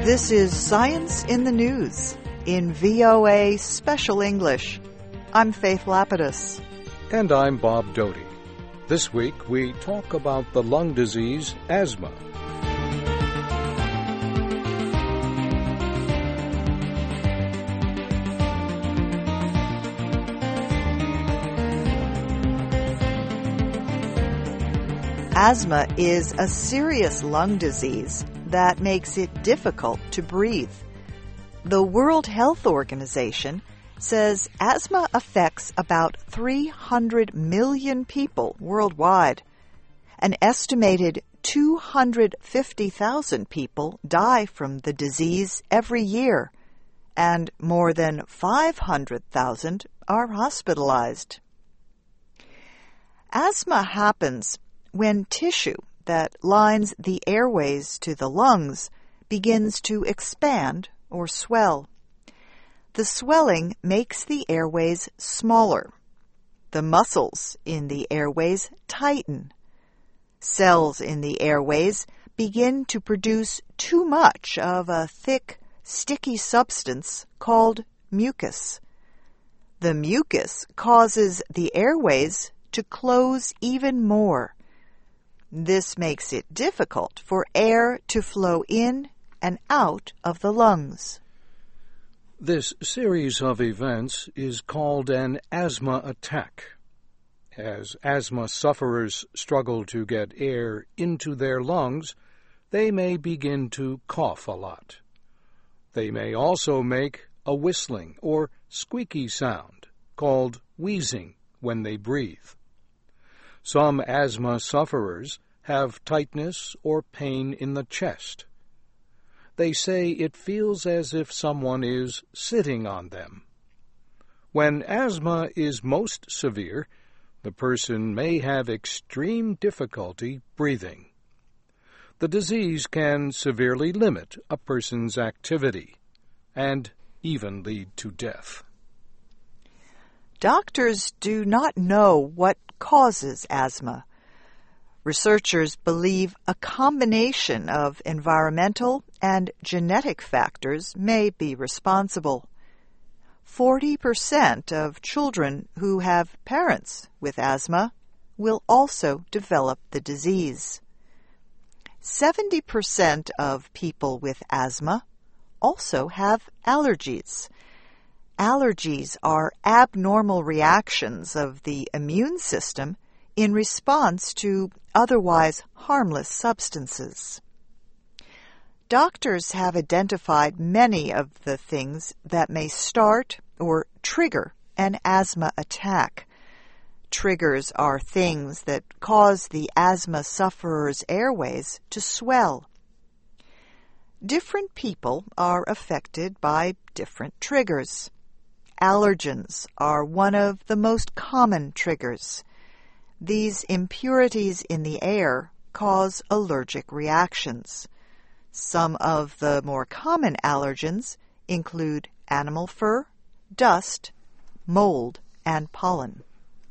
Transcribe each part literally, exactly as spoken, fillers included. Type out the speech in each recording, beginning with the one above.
This is Science in the News in V O A Special English. I'm Faith Lapidus. And I'm Bob Doty. This week we talk about the lung disease asthma. Asthma is a serious lung disease that makes it difficult to breathe. The World Health Organization says asthma affects about three hundred million people worldwide. An estimated two hundred fifty thousand people die from the disease every year, and more than five hundred thousand are hospitalized. Asthma happens when tissue that lines the airways to the lungs begins to expand or swell. The swelling makes the airways smaller. The muscles in the airways tighten. Cells in the airways begin to produce too much of a thick, sticky substance called mucus. The mucus causes the airways to close even more. This makes it difficult for air to flow in and out of the lungs. This series of events is called an asthma attack. As asthma sufferers struggle to get air into their lungs, they may begin to cough a lot. They may also make a whistling or squeaky sound called wheezing when they breathe. Some asthma sufferers have tightness or pain in the chest. They say it feels as if someone is sitting on them. When asthma is most severe, the person may have extreme difficulty breathing. The disease can severely limit a person's activity and even lead to death. Doctors do not know what causes asthma. Researchers believe a combination of environmental and genetic factors may be responsible. Forty percent of children who have parents with asthma will also develop the disease. Seventy percent of people with asthma also have allergies. Allergies are abnormal reactions of the immune system in response to otherwise harmless substances. Doctors have identified many of the things that may start or trigger an asthma attack. Triggers are things that cause the asthma sufferer's airways to swell. Different people are affected by different triggers. Allergens are one of the most common triggers. These impurities in the air cause allergic reactions. Some of the more common allergens include animal fur, dust, mold, and pollen.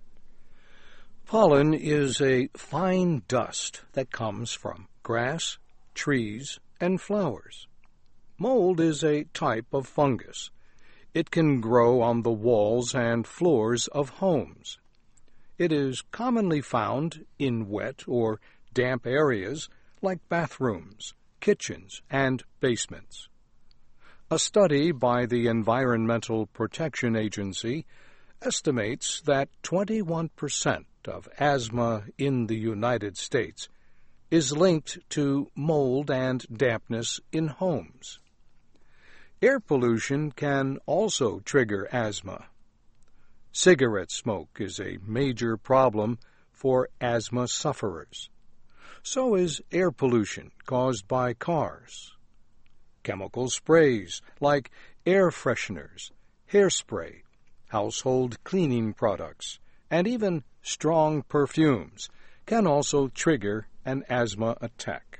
Pollen is a fine dust that comes from grass, trees, and flowers. Mold is a type of fungus. It can grow on the walls and floors of homes. It is commonly found in wet or damp areas like bathrooms, kitchens, and basements. A study by the Environmental Protection Agency estimates that twenty-one percent of asthma in the United States is linked to mold and dampness in homes. Air pollution can also trigger asthma. Cigarette smoke is a major problem for asthma sufferers. So is air pollution caused by cars. Chemical sprays like air fresheners, hairspray, household cleaning products, and even strong perfumes can also trigger an asthma attack.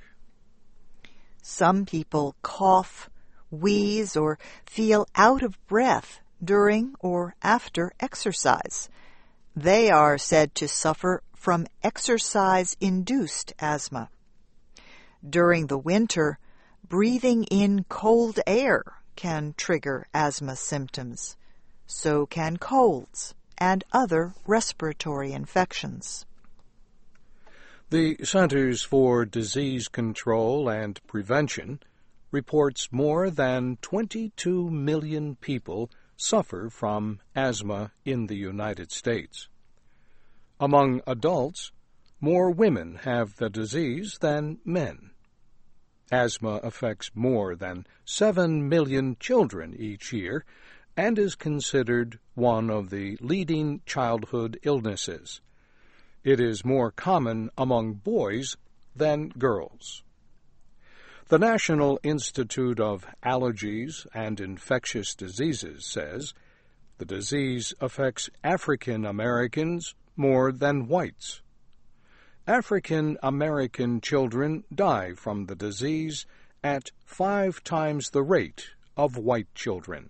Some people cough, wheeze, or feel out of breath during or after exercise. They are said to suffer from exercise-induced asthma. During the winter, Breathing in cold air can trigger asthma symptoms. So can colds and other respiratory infections. The Centers for Disease Control and Prevention reports more than twenty-two million people suffer from asthma in the United States. Among adults, more women have the disease than men. Asthma affects more than seven million children each year and is considered one of the leading childhood illnesses. It is more common among boys than girls. The National Institute of Allergies and Infectious Diseases says the disease affects African Americans more than whites. African American children die from the disease at five times the rate of white children.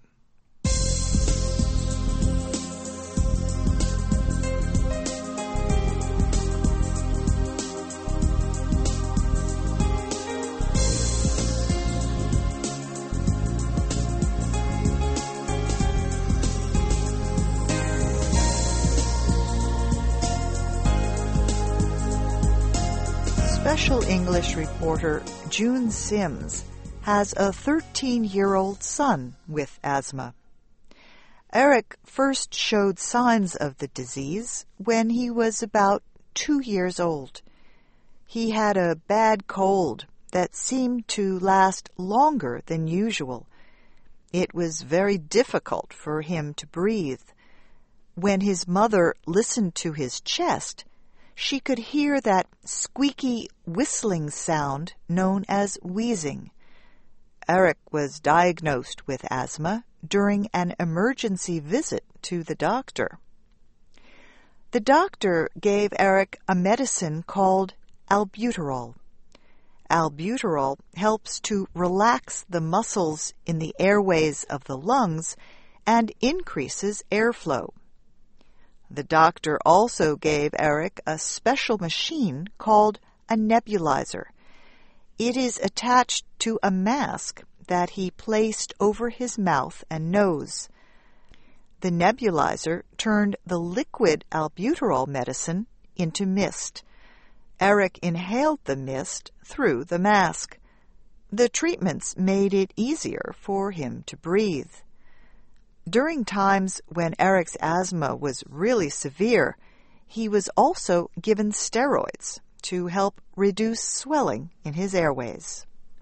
Special English reporter June Sims has a thirteen-year-old son with asthma. Eric first showed signs of the disease when he was about two years old. He had a bad cold that seemed to last longer than usual. It was very difficult for him to breathe. When his mother listened to his chest, she could hear that squeaky whistling sound known as wheezing. Eric was diagnosed with asthma during an emergency visit to the doctor. The doctor gave Eric a medicine called albuterol. Albuterol helps to relax the muscles in the airways of the lungs and increases airflow. The doctor also gave Eric a special machine called a nebulizer. It is attached to a mask that he placed over his mouth and nose. The nebulizer turned the liquid albuterol medicine into mist. Eric inhaled the mist through the mask. The treatments made it easier for him to breathe. During times when Eric's asthma was really severe, he was also given steroids to help reduce swelling in his airways.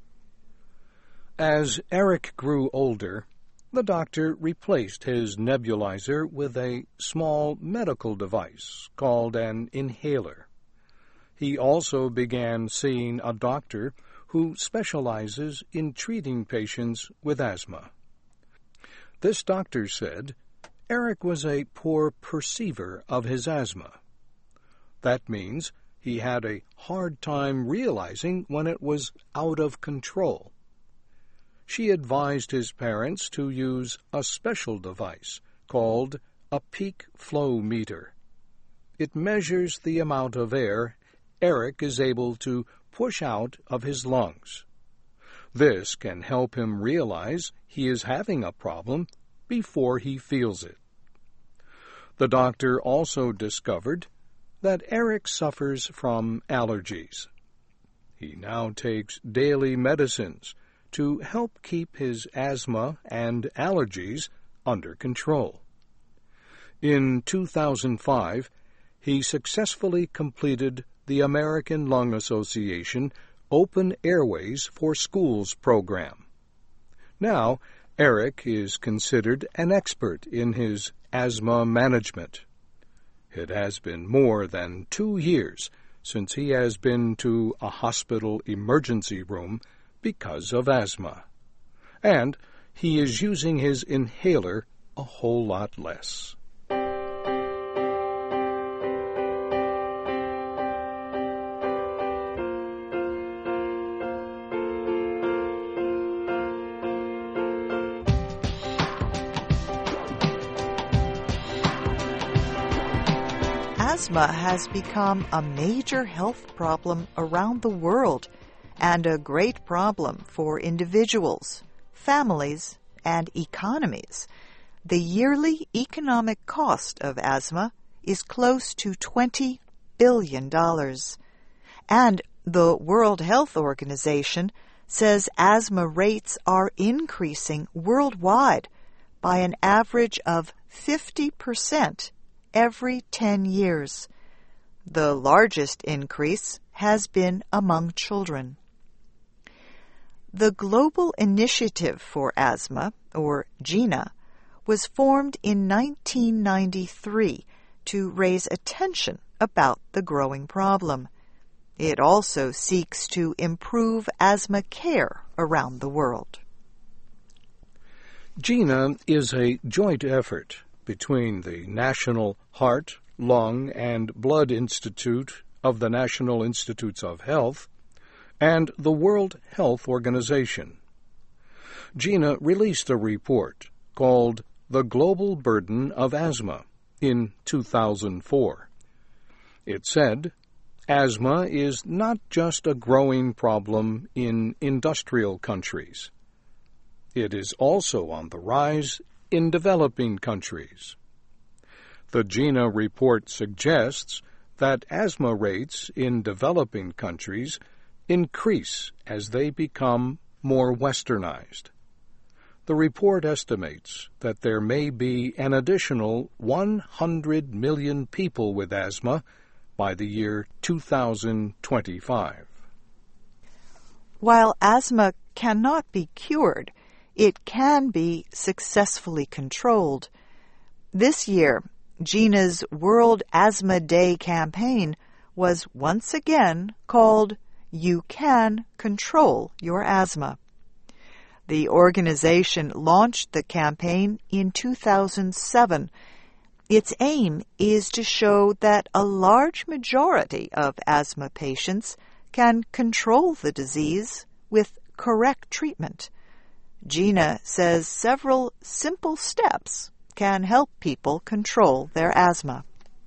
As Eric grew older, the doctor replaced his nebulizer with a small medical device called an inhaler. He also began seeing a doctor who specializes in treating patients with asthma. This doctor said Eric was a poor perceiver of his asthma. That means he had a hard time realizing when it was out of control. She advised his parents to use a special device called a peak flow meter. It measures the amount of air Eric is able to push out of his lungs. This can help him realize he is having a problem before he feels it. The doctor also discovered that Eric suffers from allergies. He now takes daily medicines to help keep his asthma and allergies under control. In two thousand five, he successfully completed the American Lung Association Open Airways for Schools program. Now, Eric is considered an expert in his asthma management. It has been more than two years since he has been to a hospital emergency room because of asthma, and he is using his inhaler a whole lot less. Asthma has become a major health problem around the world and a great problem for individuals, families, and economies. The yearly economic cost of asthma is close to twenty billion dollars. And the World Health Organization says asthma rates are increasing worldwide by an average of fifty percent every ten years. The largest increase has been among children. The Global Initiative for Asthma, or GINA, was formed in nineteen ninety-three to raise attention about the growing problem. It also seeks to improve asthma care around the world. GINA is a joint effort between the National Heart, Lung, and Blood Institute of the National Institutes of Health and the World Health Organization. GINA released a report called The Global Burden of Asthma in two thousand four. It said, asthma is not just a growing problem in industrial countries. It is also on the rise in developing countries. The GINA report suggests that asthma rates in developing countries increase as they become more westernized. The report estimates that there may be an additional one hundred million people with asthma by the year two thousand twenty-five. While asthma cannot be cured, it can be successfully controlled. This year, GINA's World Asthma Day campaign was once again called You Can Control Your Asthma. The organization launched the campaign in two thousand seven. Its aim is to show that a large majority of asthma patients can control the disease with correct treatment. GINA says several simple steps can help people control their asthma.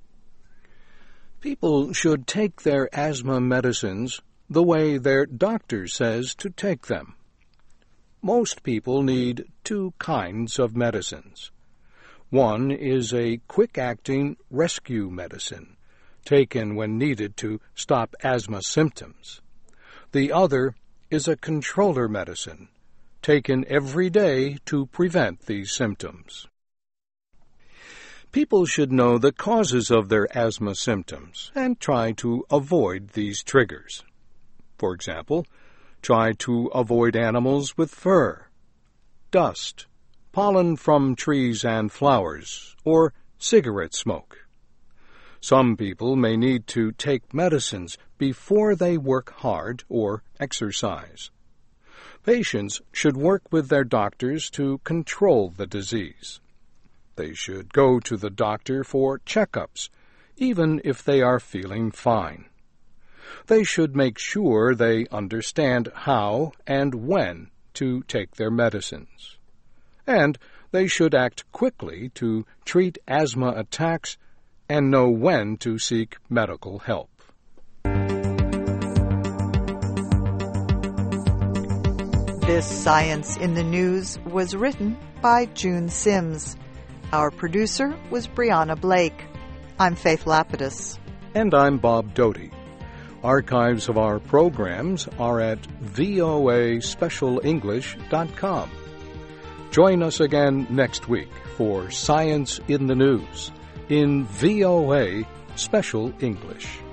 People should take their asthma medicines the way their doctor says to take them. Most people need two kinds of medicines. One is a quick-acting rescue medicine, taken when needed to stop asthma symptoms. The other is a controller medicine, taken every day to prevent these symptoms. People should know the causes of their asthma symptoms and try to avoid these triggers. For example, try to avoid animals with fur, dust, pollen from trees and flowers, or cigarette smoke. Some people may need to take medicines before they work hard or exercise. Patients should work with their doctors to control the disease. They should go to the doctor for checkups, even if they are feeling fine. They should make sure they understand how and when to take their medicines. And they should act quickly to treat asthma attacks and know when to seek medical help. This Science in the News was written by June Sims. Our producer was Brianna Blake. I'm Faith Lapidus. And I'm Bob Doty. Archives of our programs are at V O A special english dot com. Join us again next week for Science in the News in V O A Special English.